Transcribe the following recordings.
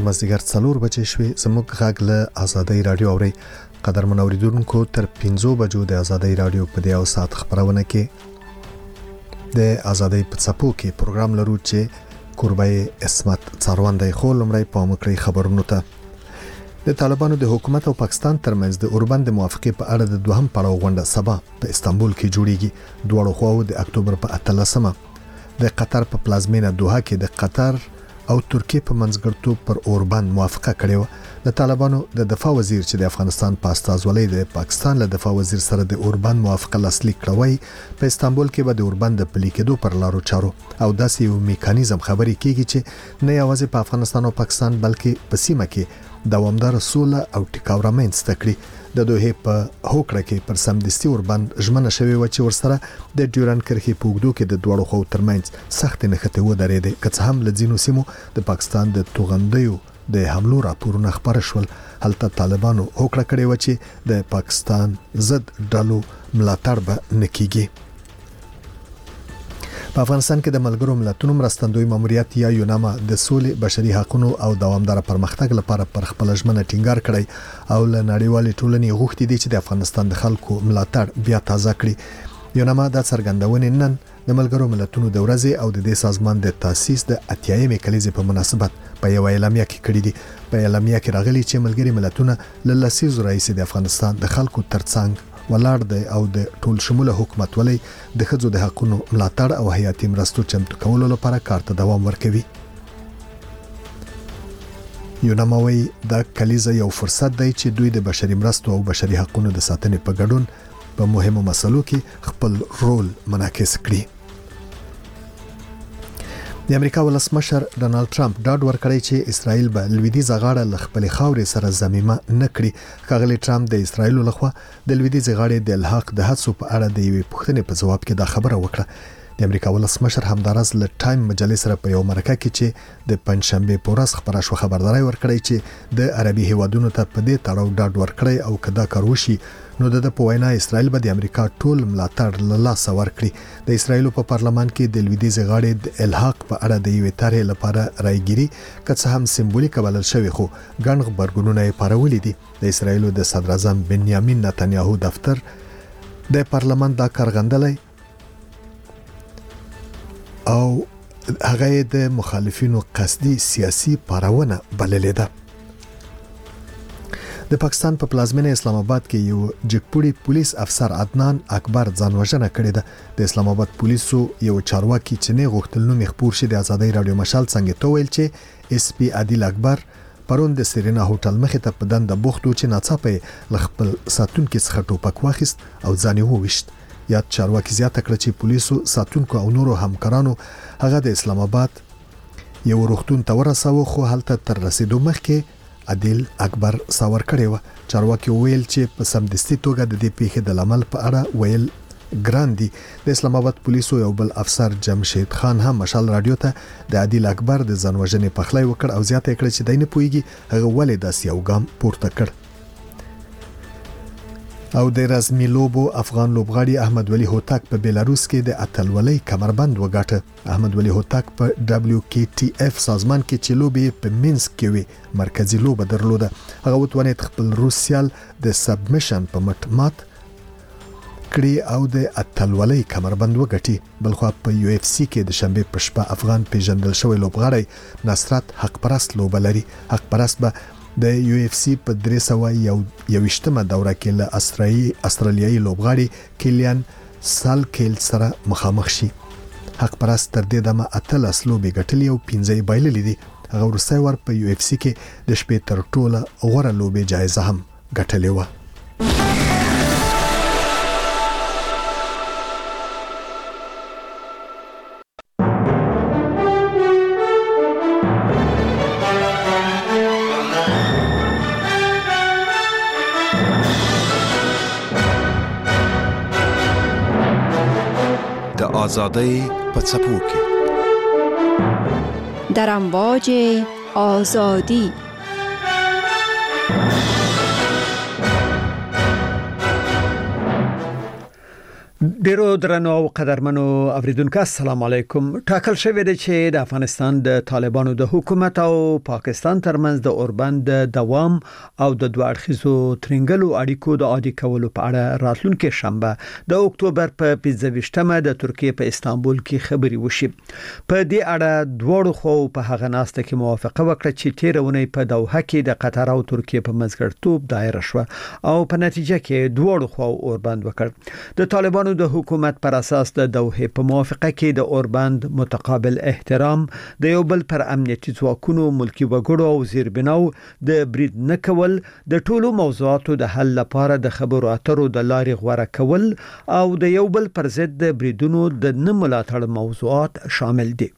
مازدیګر 4 بجې شوې. زموږ غږ له آزادۍ رادیو اوري. قدرمن اوریدونکو تر 5 بجو د آزادۍ رادیو په دیو سات خبرونه کې د آزادۍ په څپو کې پروګرام لرو چې قربای اسمت څاروندې خو لمړی په مکرې خبرونو ته د طالبانو د حکومت او پاکستان ترمنځ د اوربند موافقه په اړه د دوهم پړاو غونډه سبا په استانبول کې جوړیږي. دوه خواو د اکتوبر په 18مه د قطر په پلازمینه دوحه کې د قطر او ترکیه په منځګړتوب پر اوربند موافقه کړې و. د طالبانو د دفاع وزیر چې د افغانستان په استازولۍ د پاکستان له دفاع وزیر سره د اوربند موافقه لاسلیک کړوي. په استانبول کې به د اوربند د پلي کېدو پر لارو چارو او داسې یو میکانیزم خبرې کیږي چې نه یوازې په افغانستان او پاکستان بلکې په سیمه کې دوامدار سوله او ټیکاو رامنځته کړي. د دوه په هوکړه کې پر سمدستي اوربند ژمنه شوی و چې ورسره د ډیورن کرښې په اوږدو کې د دوړو خو ترمنځ سخت نښته و درېده. که څه هم لځینو سیمو د پاکستان د توغندیو د حملو راپورونه خبر شول. هلته طالبانو هوکړه کړې و چې د پاکستان ضد ډلو ملاتړ به نکېږي. په افغانستان کې د ملګرو ملتونو مرستندوی ماموریت یا یوناما د سولې، بشري حقوقو او دوامدار پرمختګ لپاره پر خپل ژمنه ټینګار کړی او له نړیوالې ټولنې غوښتي دي چې د افغانستان د خلکو ملاتړ بیا تازه کړي. یوناما د څرګندونې نن د ملګرو ملتونو د ورځې او د دې سازمان د تاسیس د 80مې کلیزې په مناسبت په یو اعلامیه کې کړی دي. په اعلامیه کې راغلي چې ملګري ملتونه له لسیزو راهیسې د افغانستان د خلکو ترڅنګ ولاړ دی او د ټول شموله حکومت ولې د ښځو د حقوقو ملاتړ او حیاتي مرستو چمتو کولو لپاره کار ته دوام ورکوي. یوناما وايي دا کلیزه یو فرصت دی چې دوی د بشري مرستو او بشري حقوقو د ساتنې په ګډون په مهمو مسلو کې خپل رول منعکس کړي. د امریکا ولسمشر ډانلډ ټرمپ ډاډ ورکړی چې اسرائیل به لویدیځه غاړه له خپل خاورې سره ضمیمه نه کړي. ښاغلی ټرمپ د اسرائیل لخوا د لویدیځه غاړې د الحاق د هڅو په اړه د یوې پوښتنې په جواب کې دا خبره وکړه. د امریکا ولسمشر همدارس له ټایم مجلې سره په یو مرکه کې چې د پنځشنبه په ورځ خبره شو خبرداري ورکړی چې د عربي هیوادونو ته په دې تړاو ډاډ ورکړی او کدا کار وشي نو د په وینا اسرائیل به د امریکا ټول ملاتړ له لاسه ورکړي. د اسرائیل په پارلمان کې د لویدیځه غاړې د الحاق په اړه د یوې طرحې لپاره رايګيري که څه هم سمبولیک بلل شوی خو ګڼ خبرګونونه یې پارولې دي. د اسرائیل د صدر اعظم بنیامین نتنیاهو دفتر د پارلمان دا کارغندلې او هغه د مخالفینو قصدي سیاسي پارونه بللې ده. د پاکستان په پلازمینه اسلام آباد کې یو جګپوړي پولیس افسر عدنان اکبر ځانوژنه کړې ده. د اسلام آباد پولیسو یو چارواکي چې نه غوښتل نو مخبور شي د آزادۍ رادیو مشال څنګه تو ویل چې اس پی عادل اکبر پرون د سرینا هوټل مخې ته په دنده بوختو چې ناڅاپه لخپل ساتونکو څخه ټوپک واخیست او ځان یې وويشت. یاد چارواکي زیاته کړ چې پولیسو ساتونکو او نورو همکارانو هغه د اسلام آباد یو روغتون ته ورساوه خو هلته تر رسیدو مخکې عادل اکبر ساور کړی و. چارواکي ویل چې په سمدستي توګه د دې پیښې د عمل په اړه ویل ګراندي. د اسلام آباد پولیسو یو بل افسر جمشید خان هم مشال رادیو ته د عادل اکبر د ځانوژنې پخلی وکړ او زیاته کړ چې دای نه پويږي هغه ولې داسې یو ګام پورته کړ. او د رسمي لوبو افغان لوبغاړي احمد ولی هوتک په بیلاروس کې د اتلولۍ کمربند وګاټه. احمد ولی هوتک په WKTF سازمان کې چې لوبي په مینسک کې وي مرکزی لوبه درلوده. هغه وتوانید خپل روسیال د سبمیشن په مات کړی او د اتلولۍ کمربند وګټي. بلخو په UFC کې د شنبه په شپه افغان پیژندل شوی لوبغاړی نصرت حق پرست لوبه لري. حق پرست به د UFC په 321مه دوره کې له استرالیایي لوبغاړي کیلیان سالکیل سره مخامخ شي. حق پرست تر دې دمه اتل اسلوبي ګټلې او 15 بایللې دي. هغه ورسای ور په UFC کې د شپې تر ټوله غوړه لوبي جایزه هم ګټلې و. آزادۍ په څپو کې در امواج آزادی ډیرو درنو او قدرمنو اوریدونکو السلام علیکم. ټاکل شوې ده چې د افغانستان د طالبانو د حکومت او پاکستان ترمنځ د اوربند دوام او د دوه اړخیزو ترنګلو اړیکو د عادي کولو په اړه راتلونکي شنبه د اکتوبر په 25مه د ترکیه په استانبول کې خبري وشي. په دې اړه دوړو خو په هغه ناسته کې موافقه وکړه چې تیرونه په دوحه کې د قطر او ترکیه په منځګړیتوب دایره شو او په نتیجه کې دوړو خو اوربند وکړ. د طالبانو د حکومت پر اساس د دوحه په موافقه کې د اوربند متقابل احترام د یو بل پر امنیتي ځواکونو ملکی وګړو او زیربناو د برید نه کول د ټولو موضوعاتو د حل لپاره د خبرو اترو د لارې غوړه کول او د یو بل پر ضد د بریدونو د نه ملاتړ موضوعات شامل دي.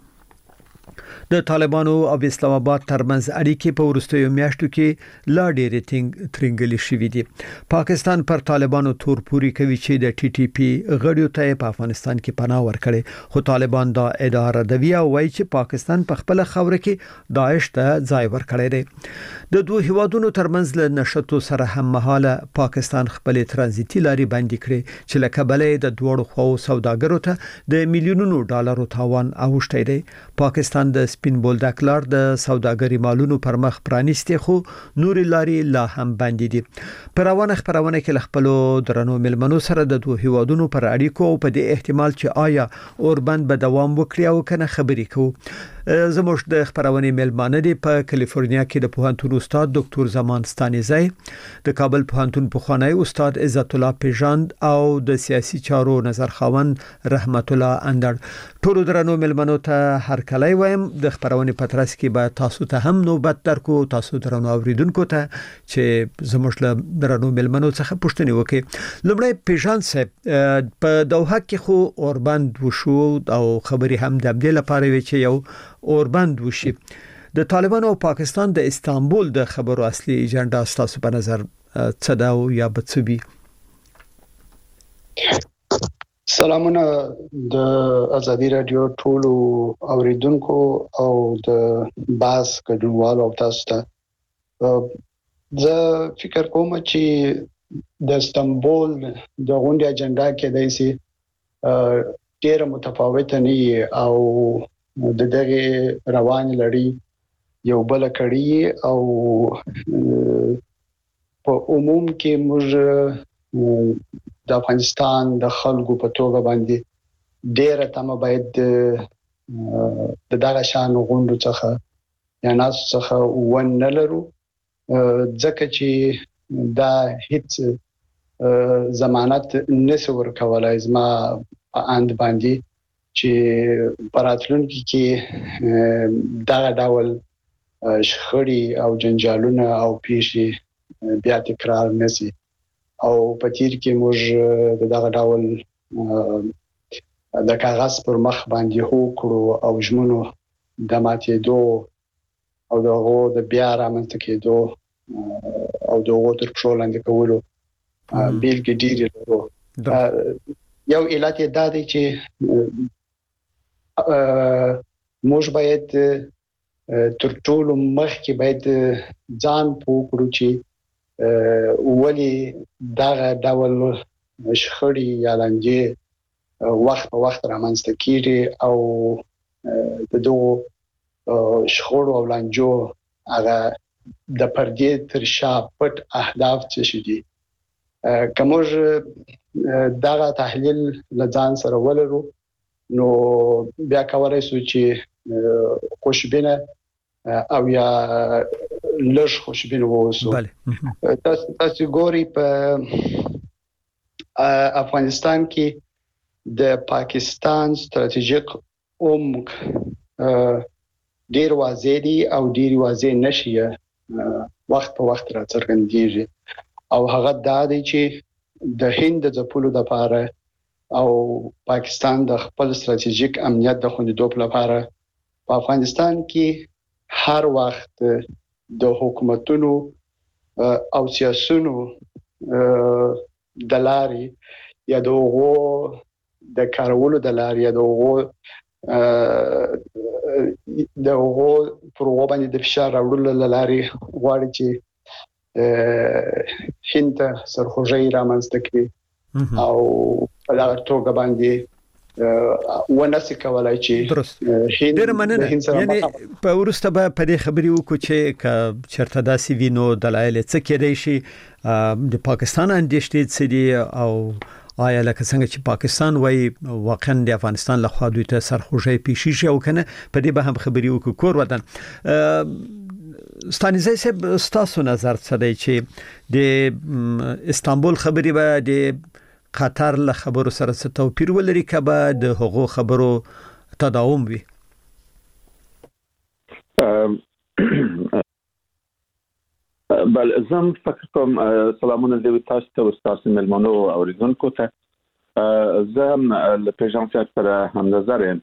د طالبانو او اسلام آباد ترمنځ اړیکې په وروستیو میاشتو کې لا ډېرې ترنګلې شوې دي. پاکستان پر طالبانو تور پوري کوي چې د ټي ټي پی غړیو ته په افغانستان کې پناه ورکړي، خو طالبان دا ادعا ردوي او وایي چې پاکستان په خپل خوره کې داعش ته ځای ورکړی دی. د دوه هیوادونو ترمنځ له نشټو سره هم مهاله پاکستان خپل ترانزیتي لارې بندي کړې چې له کبله د دوړو خو سوداګرو ته د میلیونونو ډالرو تاوان اوښتی دی. پاکستان د سپین بولدک لار د سوداګري مالونو پر مخ پرانیستي، خو نوري لارې لا هم بندي دي. پر روانه خبرونه کې خپل درنو ملمنو سره د دوه هیوادونو پر اړیکو او په دې احتمال چې آیا اوربند به دوام وکړي او کنه خبرې کوو. زموږ د خبرونه ملمانه دي په کالیفورنیا کې د پوهنتون استاد ډاکټر زمان ستانیزی، د کابل پوهنتون پخوانی استاد عزت الله پیژاند او د سیاسي چارو نظر خاوند رحمت الله اندر. ټول درنو ملمنو ته هر کله وایم د خبرونه پترس کې به تاسو ته هم نوبت درکو، تاسو درنو اوریدونکو ته چې زموږ له درنو ملمنو څخه پوښتنه وکړي. لومړی پیژاند صاحب، په دوحه کې خو اوربند وشو او خبري هم د دې لپاره وی چې یو اوربند وشي. د طالبانو او پاکستان د استانبول د خبرو اصلي ایجنډا ستاسو په نظر څه دا او یا بڅبي؟ سلامونه د ازادي رادیو ټولو اوریدونکو او د باز کډوالو او تاسو ته. زه فکر کوم چې د استانبول د غونډې اجنډا کې دایسي ډېر متفاوته نه او د دغه روان لړۍ یو بل کړي او په عموم کې موږ د افغانستان د خلکو په توګه باندې ډېر تمه باید د دغه شان غونډو څخه یا ناس څخه ونه لرو، ځکه چې دا هیڅ ضمانت نشي ورکولای زما په اند باندې چې پراتلونکي کې دغه ډول شخړې او جنجالونه او پیښې بیا تکرار نشي. او په تیر کې موږ دغه ډول د کاغذ پر مخ باندې هوکړو او ژمنو د ماتېدو او د بیا رامنځته کېدو او د تر پښو لاندې کولو بیلګې ډېرې لرو. یو علت دا دی چې موږ باید تر ټولو مخکې باید ځان پوه کړو چې ولی دغه ډول شخړې یا لانجې وخت په وخت رامنځته کیږي او د دوه شخړو او لانجو هغه د پردې تر شا پټ اهداف څه دي. کومه دغه تحلیل لځان سره ولرو نو بیا کولای شو چې خوشبینه او یا لږ خوشبینه ووسو. تاسو ګوري په افغانستان کې د پاکستان ستراتیژیک عمق ډیر واضح دي او ډیر واضح نشي وخت په وخت راڅرګندېږي او هغه دا دی چې د هند د ځپلو لپاره او پاکستان د خپل ستراتیژیک امنیت د خوندیتوب لپاره په افغانستان کې هر وخت د حکومتونو او سیاسيونو د لارې یا د د کارولو د لارې یا د پر باندې د فشار راوړلو لارې غواړي چې هند سرخوږی رامنځته کړي او په دغه توګه باندې ونسي کولای چې ډېر مننه. یعنی په ورسته به په دې خبرې وکړو چې چرته داسې وینو دلایل څه کېدای شي د پاکستان اندېښنې څه دي او آیا لکه څنګه چې پاکستان وایي واقعا د افغانستان له خوا دوی ته سرخوږی پیښ شي او کنه په دې به هم خبرې وکړو. کور وطن ستانیزه صاحب ستاسو نظر څه دی چې د استانبول خبرې به د قطر له خبرو سره څه توپیر ولري کبه د هغو خبرو تداوم وي؟ بل زم فکر کوم سلامونه دی تاسو ته تاسو ملمنو اوریدونکو ته زم له پیژانسیت سره هم نظر یم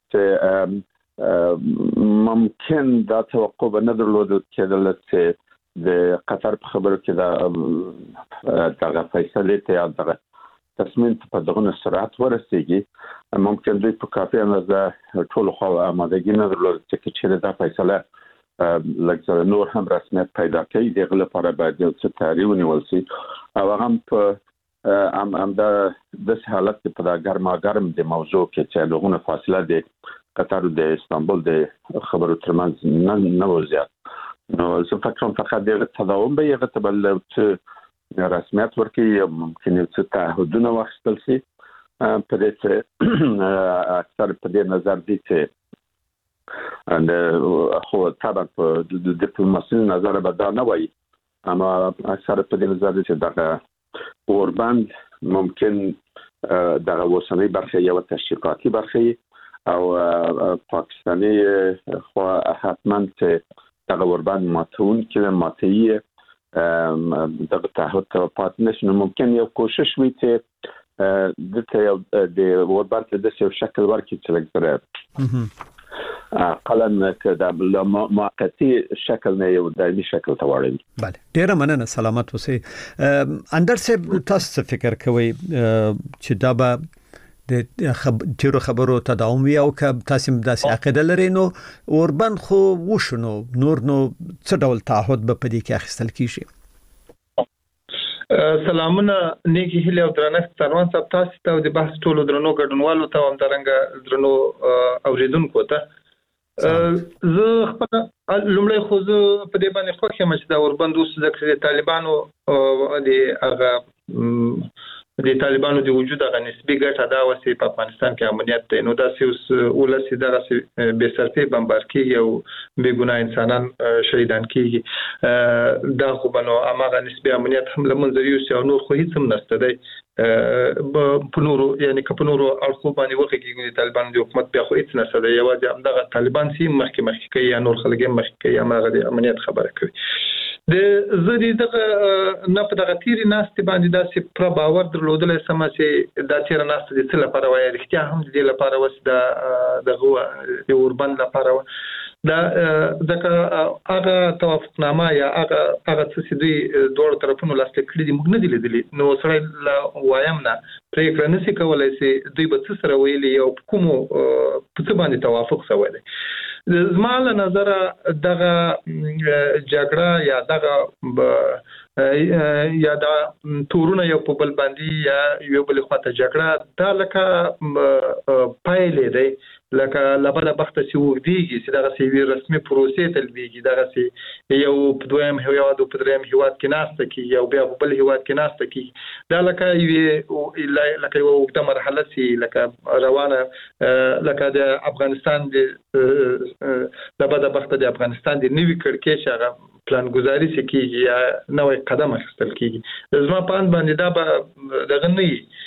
چې ممکن دا توقع به نه درلود کېدل چې د قطر په خبرو کې دا فیصله ته یا دغه تصمیم په دغه سرعت ورسیږي. ممکن دوی په کافي اندازه ټول خو آمادګي نه درلود چې دا فیصله لکه نور هم رسمیت پیدا کړي. دغه لپاره باید یو څه تیاری ونیول شي او هم په هم د حالت په دا ګرم د موضوع کې چې دغه فاصله د قطر او د استانبول د خبرو ترمنځ نه وزیات. نو زه فکر کوم فقط د تداوم به یو ته بل څه رسمیت ورکړي، ممکن یو څه تعهدونه واخیستل شي. په دې چې اکثر په دې نظر دي چې خو طبعا په ډیپلوماسي نظر به دا نه وایي، اما اکثر په دې نظر دي چې دغه اوربان ممکن دغه وسنۍ برخه یو تشویقاتي برخه او پاکستاني خو حتما چې دغه اوربان ماتون کې ماتي دغه تعهد ته پاتې نشي. ممکن یو کوشش وي چې د اوربان ته د یو شکل ورکړي چې لږ قلن د موقتی شکل نه یو دایمي شکل ته واړوي. بله، ډیره مننه، سلامت اوسئ. اندر صاحب تاسو فکر کوئ چې دا به د تیرو خبرو تداوم وي او که تاسو داسې عقیده لرئ نو اوربان خو وشنو نور نو څه ډول تعهد به په دې کې اخیستل کیږي؟ سلامونه، نیکی هیله او درنښت سروان صاحب تاسو ته د بحث ټولو درنو ګډونوالو ته هم درنګ درنو اوریدونکو ته. زه خپل لومړی خو زه په دې باندې خوښ یم چې دا اوربان اوس د طالبانو د طالبانو د وجود هغه نسبي ګټه دا وسې په افغانستان کې امنیت دی. نو دا اوس ولسی دغه بے صرفه بمبار کیږي او بے ګناه انسانان شهیدان کیږي. دا خو بنو امغه نسبي امنیت هم لمنځري او نور خو هیڅ هم نشته دی. په نورو یعنی په نورو اړخو باندې وخت کې طالبان د حکومت بیا خو هیڅ نشته دی. یوازې همدغه طالبان سي مخکې کوي یا نور خلک مخکې کوي امغه د امنیت خبره کوي. د زدي دغه نه په دغه تیری ناست باندې داسې پر باور درلودل سم چې دا تیر ناست دي څه لپاره وایي رښتیا هم دي لپاره وس د اوربان لپاره دا هغه توافقنامه یا هغه څه دوی دوه طرفونو لاسلیک کړي دي موږ نه دي لیدلي. نو سره لا وایم نه پریکړه نشي کولای چې دوی به څه سره ویلي او کوم په څه باندې توافق شوی دی. زما له نظره دغه جګړه یا دغه یا دا تورونه یو په بل باندې یا یو بل خواته جګړه دا لکه پایلې دی لکه لبله بخته چې وګديږي چې دغه سی رسمي پروسې تلبيږي دغه سی یو په دویم هیواد او په دریم هیواد کې ناشته کی یو بیا په بل هیواد کې ناشته کی دا لکه یو وګړه مرحله سی لکه روانه لکه د افغانستان د لبله بخته د افغانستان د نوي کړکېچ هغه پلان گزاري سکیږي یا نوې قدم اخیستل کیږي. زما پاند باندې دا به دغه نه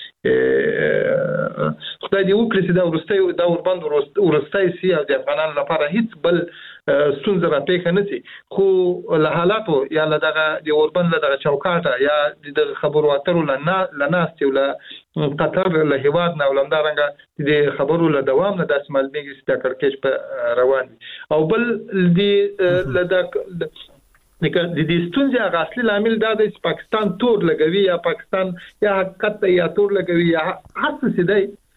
خدای دې وکړي چې دا ورستۍ دا اوربان ورستۍ سي او د افغانانو لپاره هیڅ بل ستونزه را پیښه نه سي. خو له حالاتو یا له دغه د اوربان له دغه چوکاټه یا د خبرو اترو لناستي ولا قطر له هیواد نه ولندارنګ د خبرو له دوام نه داسې معلومیږي چې د کړکېچ په روان او بل د لدا د دې ستونزې هغه اصلي لامل دا دی چې پاکستان تور لګوي یا پاکستان یا حقیقت یا تور لګوي یا هر څه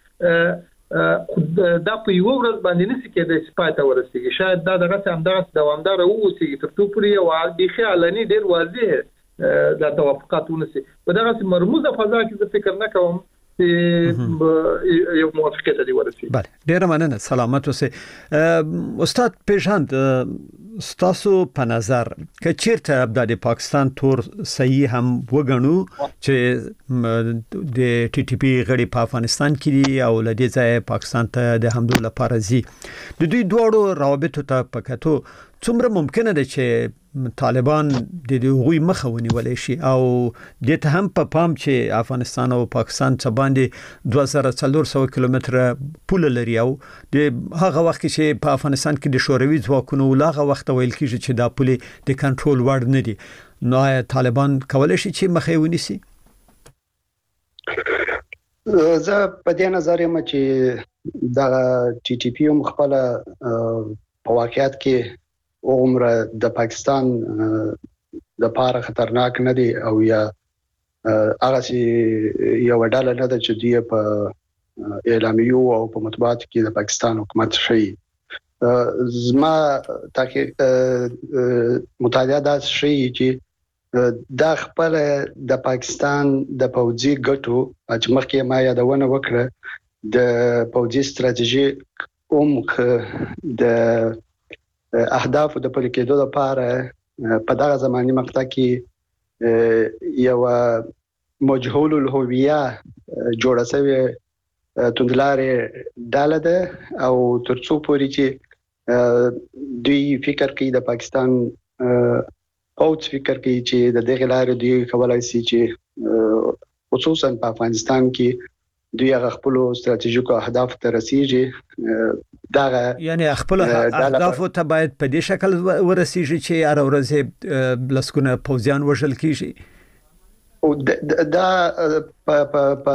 دی دا په یو ورځ باندې نشي کېدای چې پاتې ورسیږي. شاید دا دغه همدغه دوامدار اوسي تر څو پورې او بيخي علني ډیر واضح دا توافقات ونسي په دغه مرموزه فضا کې څه فکر نه کوم یو موافقه ته ورسي. بله ډیر مننه سلامت اوسئ. استاد پیژاند ستاسو په نظر که چیرته د پاکستان تور صحیح هم وګڼو چې د ټي ټي پی غړي په افغانستان کې او لدې ځای پاکستان ته د حملو لپاره زی د دوی دوړو روابط ته پکاتو څومره ممکنه ده چې طالبان د دوی مخه ونیولې شي او د ته هم په پام چې افغانستان او پاکستان څخه باندې 2400 کیلومتره پول لري او د هغه وخت چې په افغانستان کې د شوروي ځواکونو لاغه وخت ویل کیږي چې دا پول د کنټرول وړ نه دي نو طالبان کولای شي چې مخه ونیسي. زه په دې نظر یم چې دا ټي ټي پی هم خپل په واقعیت کې عمره د پاکستان د پاره خطرناک نه دی او یا هغه چې یو ډله نه ده چې دی په اعلامیو او په مطبوعات کې د پاکستان حکومت شي. زما مطالعه دا شي چې دا خپل د پاکستان د پوځي ګټو چې مخکې ما یادونه وکړه د پوځي ستراتیژي د اهداف د پلي کېدو لپاره په دغه زماني مقطع کې یو مجهول الهویه جوړه شوی توندلارې ډاله ده او ترڅو پورې چې دوی فکر کوي د پاکستان پوځ فکر کوي چې د دغه لارې دوی کولای شي چې خصوصا په افغانستان کې دوی هغه خپل ستراتیژیکو اهداف ته رسیږي. دا یعنی خپل اهداف ته باید په دې شکل ورسیږي چې هر ورځ لسکونه پوځیان وژل کیږي او دا په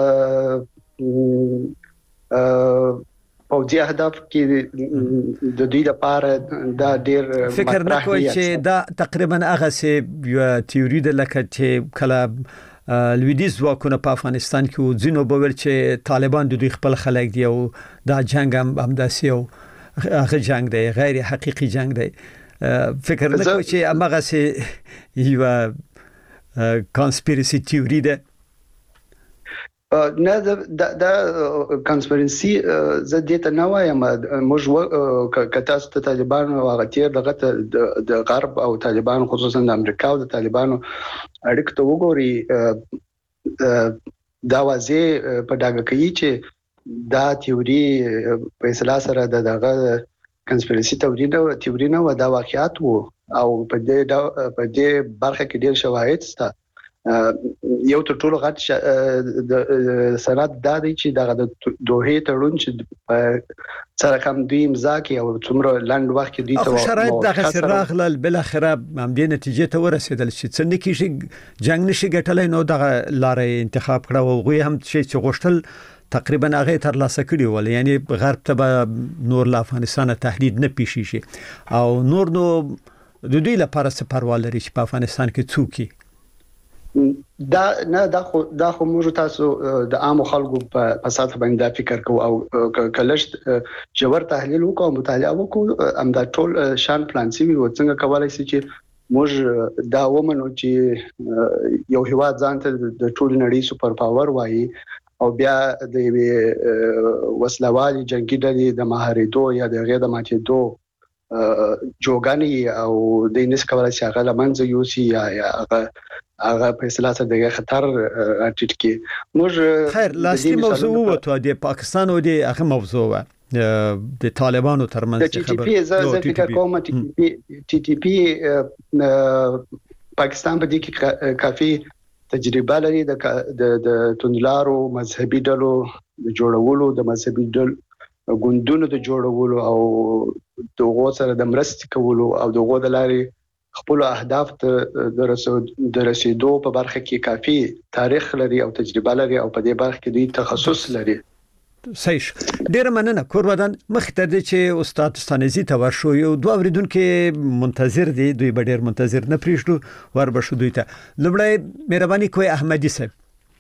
پوځي اهداف کې د دوی لپاره دا ډیر فکر نه کوي چې دا تقریبا هغه څه تیوري ده لکه چې کله لویدیز ځواکونه په افغانستان کې ځینو بول چې طالبان د دوی خپل خلک دی او دا جنگ هم همداسي او هغه جنگ دی غیر حقيقي جنگ دی. فکر نه کوي چې هغه څه یو کانسپیرسي تیوري ده. نه دا کانسپیرسي زه دې ته نه وایم. موږ کتاس ته طالبان او هغه تیر دغه د غرب او طالبان خصوصا د امریکا او د طالبانو اړیکو ته وګوري دا واځي په دغه کې چې دا تیوري په اصطلاح سره دغه کانسپیرسي تیوري نه و دا واقعیت وو او په دې برخه کې ډیر شواهد شته. یو تر ټولو غټ د سند دا دی چې دغه د دوه تړون چې سره کوم دوی امضا کې او څومره لاند وخت کې دوی ته شرایط دغه سراغل بل اخره هم دې نتیجه ته ورسېدل چې څنګه کې جنگ نشي ګټلای نو دغه لارې انتخاب کړو او غوي هم چې غوښتل تقریبا هغه تر لاسه کړی ول یعنی غرب ته نور له افغانستان تهدید نه پیښ شي او نور نو د دوی لپاره څه پروا لري چې په افغانستان کې څوک دا نه دا خو موږ تاسو د عام خلکو په ساته باندې فکر کوو او کلش جوړ تحلیل وکړو مطالعه وکړو امدا ټول شان پلان سی وي څنګه کولای شي چې موږ دا ومنو چې یو هیواد ځانته د ټول نړۍ سپر پاور وایي او بیا د وسلوالي جنگي ډلې د مهاریدو یا د غیر د ماتېدو جوګانی او د انس کولای شي هغه لمنځه یوسي یا هغه په اصطلاح سره د خطر اټیټ کې موږ خیر لاستی موضوع وته د پاکستان او د هغه موضوع د طالبانو ترمنځ خبر زه فکر کوم ټي ټي پی پاکستان په دې کې کافي تجربه لري د توندلارو مذهبي ډلو د جوړولو د مذهبي ډلو ګوندونو د جوړولو او دغه سره د مرستې کولو او دغه د لارې خپل اهداف ته د رسیدو په برخه کې کافي تاریخ لري او تجربه لري او په دې برخه کې دوی تخصص لري. صحیح. ډیر مننه کورودان مخته دي چې استاد ستانزي ته ورشو یو دوه اوریدونکو منتظر دي دوی به ډیر منتظر نه پریښتو ور بشو دوی ته لمړی مهرباني کوي احمدي صاحب.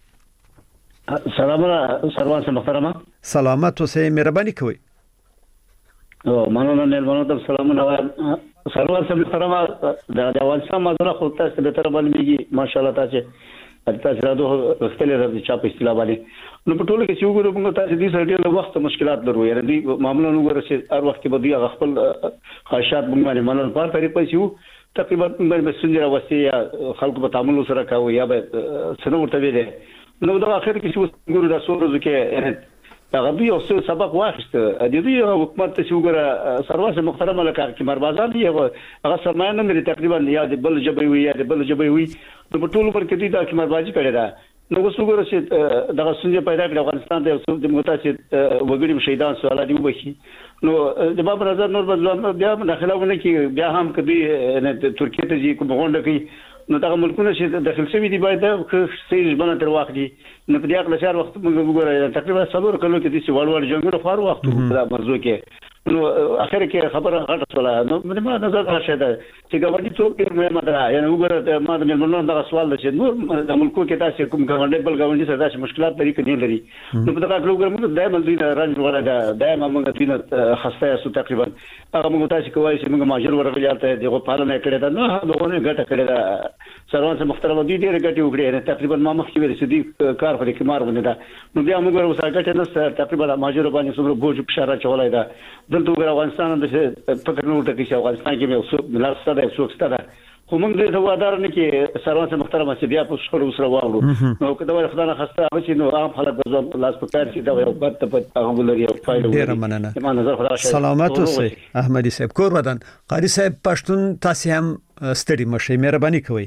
سلام محترمه سلامت اوسئ مهرباني کوي. او مننه مهربانو ته سلامونه سلام محترمه د افغانستان مزرعه خو تاسو به تر باندې ماشاءالله تاسو تاسو راځو خپل راځي چا په اصطلاح باندې نو په ټولو کې چې وګورو موږ تاسو دې سره ډېر وخت مشکلات لرو یعنی دې معاملې وګورئ چې هر وخت به دوی خپل خواهشات موږ باندې منل په طریقې چې تقریبا باندې مسنجر واسي خلکو په تعامل سره کوي یا به سنو ورته ویل نو دا اخر کې چې وګورو دا څو ورځې کې هغه دوی اوس سبق واخیست د دې حکومت چې وګوره سرواسه محترمه لکه چې مربازان دی هغه سرمایه نه لري تقریبا یا د بل جبوي وي یا د بل جبوي وي نو په ټولو پر کې دي دا چې مربازي کړي دا نو اوس وګوره چې دغه څنګه پیدا کړ افغانستان ته د متاسف وګړي شهیدان سوال دی وبخي نو د باب نظر نور بدلون بیا داخلونه کې بیا هم کدي ترکیه ته جي کوم غونډه کوي نو دا ملکونه چې داخل شوی دی باید سیج بنا تر واخلي نو په دې اړه شهر وخت موږ وګورئ تقریبا 7 کلو کې د وړ جنگونو خور وخت په موضوع کې نو اخر کې خبره غټه شوله نو ما نظر راشه ده چې ګورني څوک یې ماده یعنی وګوره ما د ملمنو دا سوال ده چې نور د ملکو کې تاسو کوم ګورني بل ګورني سره تاسو مشکلات لري کني لري نو په دا کلو موږ دایمه دوی رنج ولا ده دایمه موږ تینه خسته اسو تقریبا هغه موږ تاسو کوی چې موږ ماجر ورغلیاته دغه پالنه کړې ده نو دغه ګټه کړې ده سروان محترم دي ډېر ګټي وکړي تقریبا ما مخکې ویل چې دي کار په کې مار باندې ده نو بیا موږ ورسره ګټه نه تقریبا ماجر باندې څومره بوج بشاره چولای ده دلته وګوره افغانستان د فکر نور ته کې افغانستان کې یو څو ملاتړ ده څو ستاره خو موږ د هوادار نه کې سروان محترم چې بیا په شخړو سره واورو نو کله خدای نه خسته او چې نو عام خلک د ځوان لاس په کار چې دا یو بد په هغه لري او فایل ډیر مننه سلامات اوسئ احمدي صاحب کور ودان قاری صاحب پښتون تاسو هم ستړي مشه مهرباني کوئ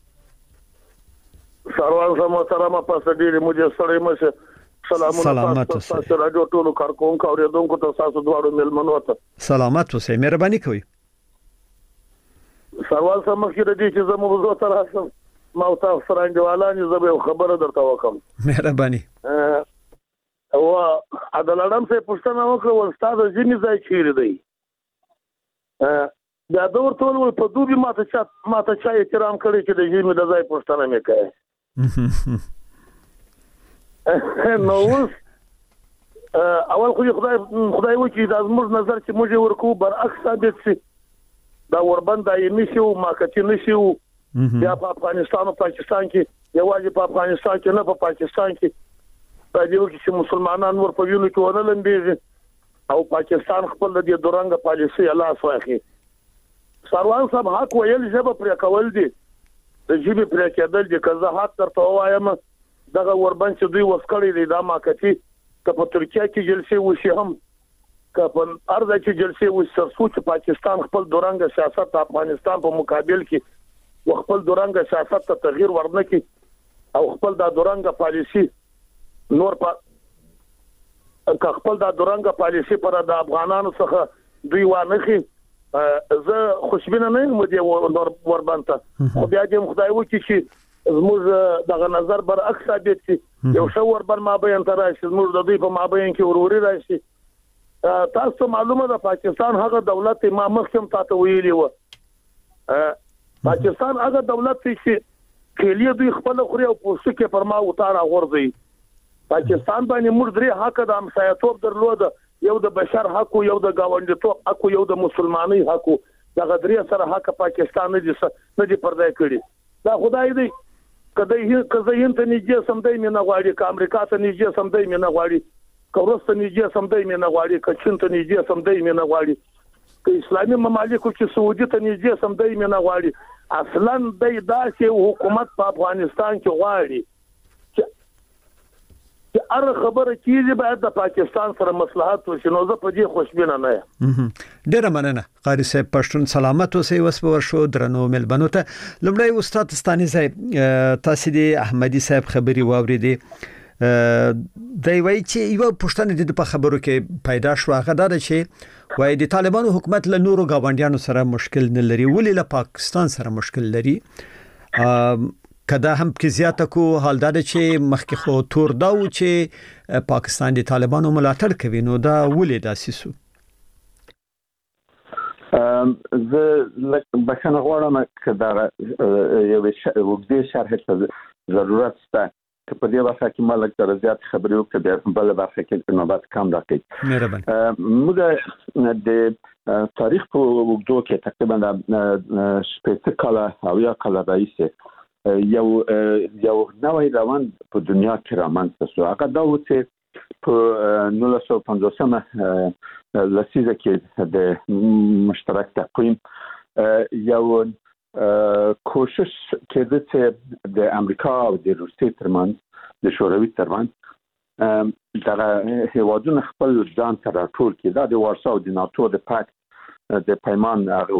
سروان محترم پس ډیر مجه سره مشه سلامات اوسئ رادیو ټولو کارکونکو اوریدونکو ته تاسو دواړو ملمنو ته سلامات اوسئ مهرباني کوئ سروان سمخې د دې چې زموږ زو تر اسم ما او تاسو سره انډیوالان زه خبره درته وکم مهرباني او عدالتم سه پښتنه وکړه ولستاد ځینې ځای چیرې دی دا دور ټول په دوبي ماته چا احترام کړی چې د ځینې د ځای پښتنه مې کوي نو اوس اول خو خدای وکړي دا زموږ نظر چې موږ ورکو برعکس ثابت شي دا وربند دایمي شو ماکتی نشو یا په افغانستان او پاکستان کې یوازې په افغانستان کې نه په پاکستان کې دا دیو چې مسلمانان ور په وینو کې ونه لمبيږي او پاکستان خپل د دورنګ پالیسي الله سواخي سروان صاحب حق ویل جبه پر کول دي د جيبي پر کېدل دي که زه حق ترته وایم دغه وربند چې دوی وسکړي دي دا ماکتی که په ترکیه کې جلسه وشي هم که په ارزه کې جلسه وشي سرسوچ پاکستان خپل دورنګ سیاست د افغانستان په مقابل کې خپل دورنګ سیاست ته تغییر ورنکي او خپل د دورنګ پالیسي نور په خپل د دورنګ پالیسي پر د افغانانو څخه دوی وانخي زه خوشبینه نه یم د وربند خو بیا دې خدای وکړي چې زموږ دغه نظر برعکس ثابت شي یو شو وربند مابین تر راشي زموږ د دوی په مابین کې وروري راشي تاسو معلومه ده پاکستان هغه دولت ما مخکم تاسو ویلی و پاکستان هغه دولت چې کلیه دوی خپل خوري او پوسټ کې فرما وتاړه غورځي پاکستان باندې موږ درې حق د امسایتوب درلود یو د بشر حق یو د گاونډیتوب حق یو د مسلمانۍ حق دغه درې سره حق پاکستان نه دي پردای کړی دا خدای دی کله هند ته نږدې سمدای مینه غواړي که امریکا ته نږدې سمدای مینه غواړي که روس ته نږدې سمدای مینه غواړي که چین ته نږدې سمدای مینه غواړي که اسلامي ممالکو چې سعودي ته نږدې سمدای مینه غواړي اصلا د داسې حکومت په افغانستان کې غواړي چې هر خبره کیږي باید د پاکستان سره مصلحت وشي نو زه په دې خوشبینه نه یم ډیره مننه قاری صاحب پښتون سلامت اوسئ وسپور شو درنو ملبنو ته لمړی استاد ستاني صاحب تاسو دی احمدي صاحب خبري واوریدي دی وایي چې یو پښتنه د په خبرو کې پیدا شو هغه دا چې وایي د طالبانو حکومت له نورو گاونډیانو سره مشکل نه لري ولې له پاکستان سره مشکل لري کدا هم کې زیاته کو حال دا چې مخکې خو تور دا و چې پاکستان د طالبانو ملاتړ کوي نو دا ولې داسې سو زه بخښنه غواړم چې دا یو وګړي شرح ته ضرورت شته چې په دې وخت کې مالک تر زیات خبرې وکړي په بل برخه کې نوبت کم راکړي مهرباني موږ د تاریخ په وګړو کې تقریبا 8 کاله او یا کاله راځي یو نوې روان په دنیا کې رامنځته شو. هغه دا و چې په 1950 لسیزه کې د مشترک تقویم یو کوشش کېده چې د امریکا او د روسیې ترمنځ د شوروي ترمنځ دغه هیوادونه خپل ځان ته راټول کړي. دا د وارسا او د ناتو د پاکت د پیمان هغه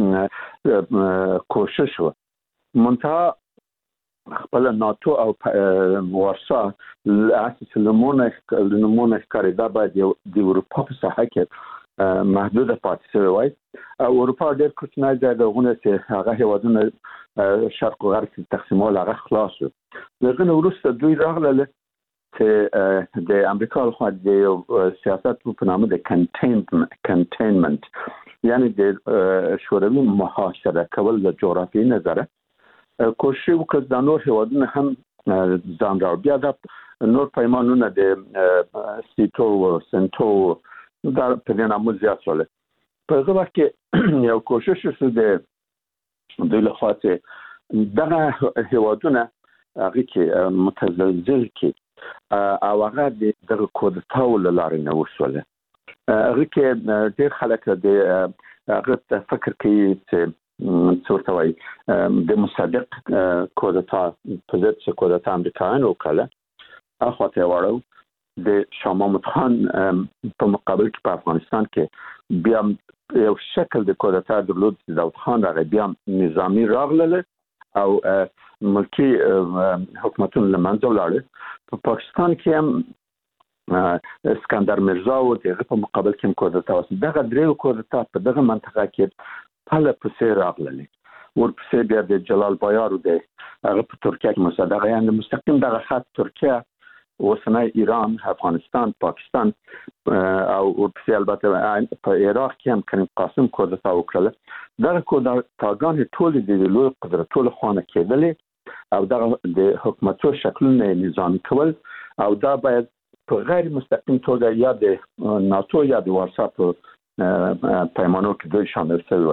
کوشش و. منتها خپل ناتو او وارسا اساس لمونه کاریدا باید د اروپا په ساحه کې محدوده پاتې شوی وای. اروپا ډېر کوچنی ځای دی چې هغه هیوادونه شرق او غرب تقسیمول هغه خلاص و. دغه وروسته دوی راغله چې د امریکا لخوا د سیاست په نامه د کنټینمنت یعنی د شوروي محاصره کول د جغرافیایي نظره کوشش وکړ د نور هیوادونو هم ځان راو. بیا د نور پیمانونه د سیټو او سنټو دا په دې نامه زیات شول. په هغه وخت کې یو کوشش وشو د دوی لخوا چې دغه هیوادونه هغه کې متزلزل کې او هغه د کودتاو لارې نه وسوله. هغه کې ډېر خلک د هغه فکر کوي چې څورته وای د مصدق کودتا په ضد چې کودتا امریکایانو وکړه اخواته وړو د شاه محمود خان په مقابل کې په افغانستان کې بیا یو شکل د کودتا درلود. داود خان هغه بیا نظامی راغله او ملکی حکومتونه لمنځه ولاړل. په پاکستان کې هم اسکندر مرزا او دغه په مقابل کې کودتا وسو. دغه دریو کودتا په دغه منطقه کې پله پسې راغله. ورپسې بیا د جلال بایار د هغه په ترکیه کې مصدق یعنی مستقیم دغه خط ترکیه اوسنۍ ایران افغانستان پاکستان او ورپسې البته په عراق کې هم کریم قاسم کودتا وکړه. دغه کودتاګان ټول د لوی قدرتونو خوانه کېدلې او دغه د حکومتو شکلونه نظامي کول او دا باید په غیر مستقیم توګه یا د ناتو یا د وارسا په پیمانو کې دوی شامل شوی.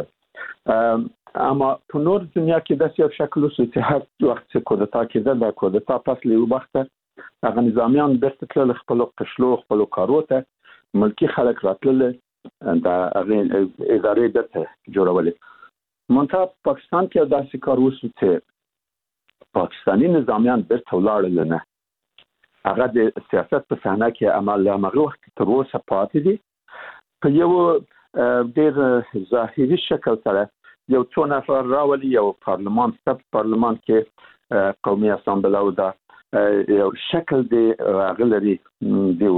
اما په نور دنیا کې داسې یو شکل اوس چې هر وخت چې کودتا کېده د کودتا پس له یو وخت هغه نظامیان بیرته تلل خپل قشلو خپل کارو ته ملکی خلک راتلل د هغه ادارې بیرته جوړولې. منتها پاکستان کې داسې کار وشو چې پاکستاني نظامیان بیرته ولاړل نه. هغه د سیاست په صحنه کې عمل هغه وخت تر اوسه پاتې دي. په یو ډېر ظاهري شکل سره یو څو نفر راولي یو پارلمان کې قومي اسامبله او دا یو شکل دی غلري دی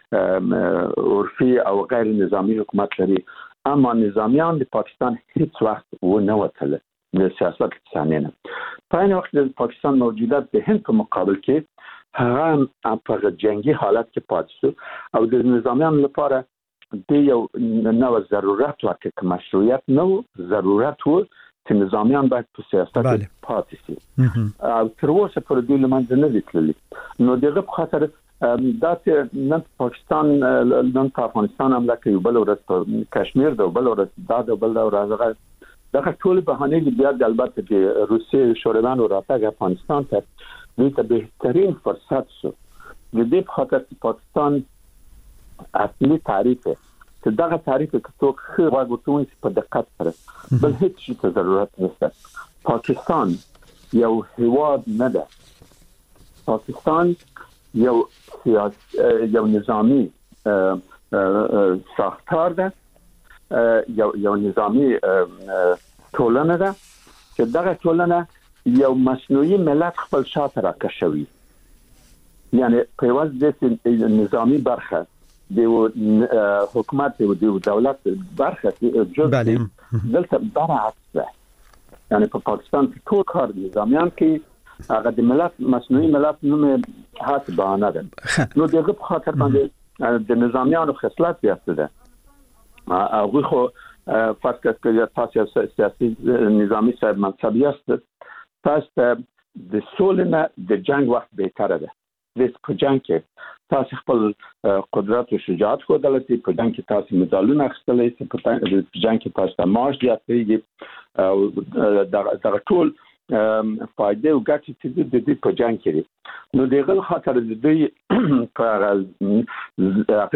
عرفي او غیر نظامی حکومت لري. اما نظامیان د پاکستان هیڅ وخت و نه وتل د سیاست ثانیه. په این وخت د پاکستان موجودیت د هند په مقابل کې هغه په جنگي حالت کې پاتې شو او د نظامیان لپاره د یو نو ضرورت ورته مشروعیت نو ضرورت و چې نظامیان باید په سیاست پاتې شي او تر اوسه پر دوی لمنځه نه دي تللي. نو دغه په خاطر دا چې نن پاکستان نن افغانستان هم لکه یو بل ورځ په کشمیر د بل ورځ د بل ورځ دغه ټول بهانې بیا د البته د روسیې شورویان او راتګ افغانستان ته دوی ته بهترین فرصت شو. د دې په خاطر پاکستان اصلي تعریف چې دغه تعریف کې څوک خو واغوتون په دقت سره بل هیڅ شي ته ضرورت نشته. پاکستان یو هیواد نه ده. پاکستان یو نظامی ساختار ده یو نظامی ټولنه ده چې دغه ټولنه یو مصنوعي ملت خپل شاته راکشوي. یعنی په واز د نظامی برخه د حکومت او د دولت برخه جزء دلته برعکس ده. یعنی په پاکستان کې ټول کار نظامیان کې هغه د ملت مصنوعي ملت نومه هات بهانه ده. نو دغه په خاطر باندې د نظامیانو خصلت بیاسته ده. هغه خو فرض کړئ تاسو سیاسي نظامی صاحب منصبی است تاسو د سولنه د جنگ وخت بهتره ده. د جنگ کې تاسو خپل قدرت او شجاعت خو دلته په جنگ کې تاسو مدالونه اخیستلای شئ. په جنگ کې تاسو معاش زیاتېږي او دا ټول فائدې او ګټې چې د دې په جنګ کې نو دغه خاطر د دوی په